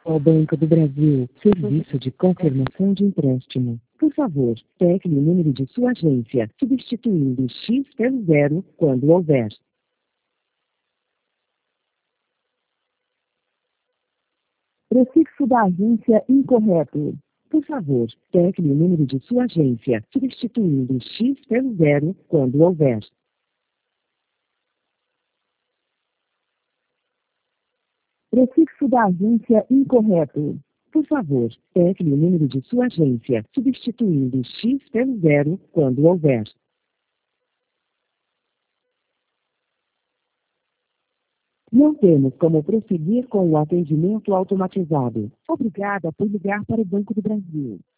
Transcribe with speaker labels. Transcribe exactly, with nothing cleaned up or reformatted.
Speaker 1: Ao Banco do Brasil, serviço de confirmação de empréstimo. Por favor, tecle o número de sua agência, substituindo o X pelo zero quando houver. Prefixo da agência incorreto. Por favor, tecle o número de sua agência, substituindo o X pelo zero quando houver. Prefixo da agência incorreto. Por favor, tecle o número de sua agência, substituindo o X pelo zero quando houver. Não temos como prosseguir com o atendimento automatizado. Obrigada por ligar para o Banco do Brasil.